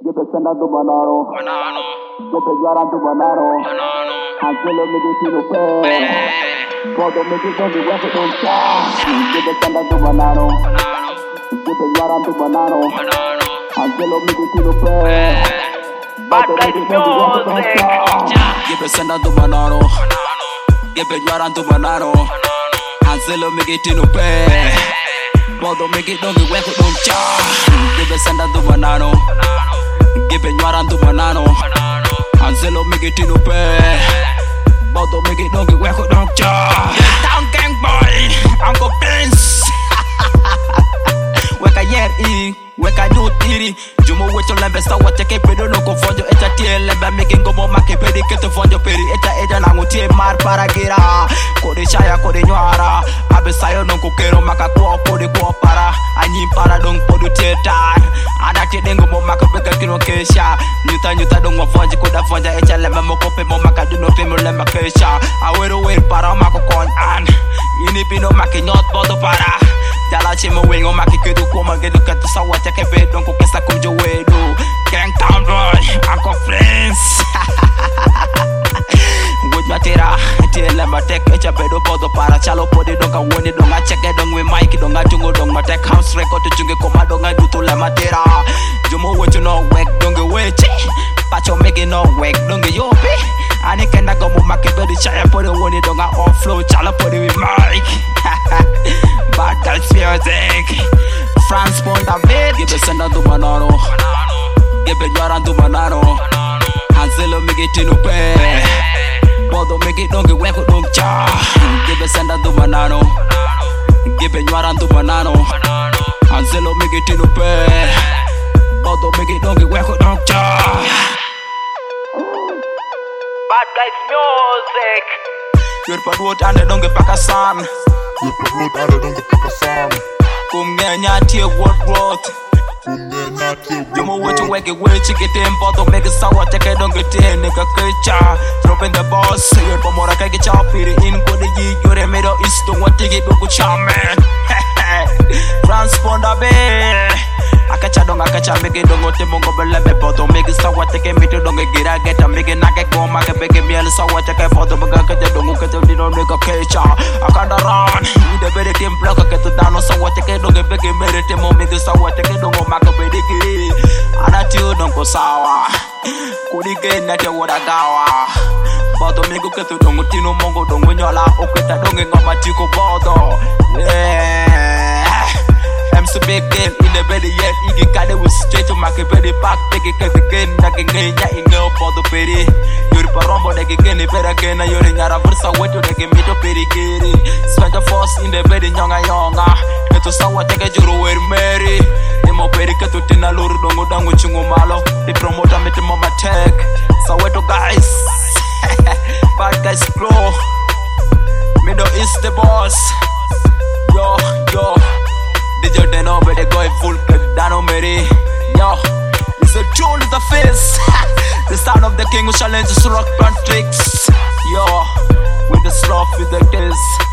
Give it send tu banano. Give it yaran tu banano. Angelo me di tiro pe. Todo me di don't be worth it on cash. Give it send tu banano. Give it yaran tu banano. Angelo me di tiro pe. Bad guys music. Give it send tu banano. Give it yaran tu banano. Angelo me di tiro pe. Todo me di don't be worth it on cash. Give it send tu banano. Give it yaran tu banano. Angelo me di tiro pe. Todo me di don't be worth it on cash. Town gang boy, Uncle Prince. Weka yer i, weka do tiri. Jumo wecho lembe sa wate ke pedo no konfonjo eta tie lembe mege ngomo make pedi keto fonjo peri eta eja na ngutie mar para gira. Kode chaya kode nyara, abe sayo non kokero maka kwa kode kwa para. Anyi para dong podu teta. Ada te dengo mo maka beka kino kesha. Nyuta dong mo fonji koda fonja eja lembe mo kope mo maka duno pemo lembe kesha. Awero wer para mako kon an. Ini pino make nyot bodo para. Jala chemo wengo maki kedu kuma gedu katu sawa chake bedon ko kesa kumjo wedu. Gang town boy, Uncle Prince. With matera, tiela matek echa bedo bodo para chalo podi donga woni donga cheke dong we mic donga jungo dong matek house record to junge koma donga duto la matera. Jomo wetu no wek donga wechi. Pacho mege no wek donga yopi. Ani kenda gomo maki bedo chaya podi woni donga on flow chalo podi we mic. Bad guys music. France Ponda beat. Give it send tu banano. Give it yaran tu banano. Angelo me get in pe. Bodo me get don't get weko don't cha. Give it send tu banano. Give it yaran tu banano. Angelo me get in pe. Bodo me get don't get weko don't cha. Bad guys music. You're for what and don't get Pakistan. Kumenya tie what Jumo wetu weke wechi get in bodo make sawa take don't get in nigga kecha dropping the boss you're for more kage chapiri in go the yi you're middle east don't want to get go chairman France Ponda be akacha make dongo te mongo bele be bodo make sawa take me to don't get get a make na get go make bege miel sawa take bodo baga kete dongo kete di don't nigga kecha akanda run the better team block kete dano sawa take don't get bege mere te mo make sawa take dongo make bege anati dongo sawa kudige na te woda gawa bodo make kete dongo tino mongo dongo nyola oketa dongo ngoma tiko bodo so big game in the belly yet igi kade with straight to make pedi pack take it again nage ngenya ingo podo pedi yuri parombo nage gene pera gena yuri nyara versa wetu nage mito pedi kiri spend the force in the belly nyonga keto sawa take juro wer meri emo pedi keto tina luru dongo dango chungo malo the promoter mete mama tech saweto guys bad guys flow middle is the boss yo DJ Deno better go full Dano Mary. Yo, it's a tune to the face. The sound of the king who challenges rock band tricks. Yo, with the sloth with the kiss.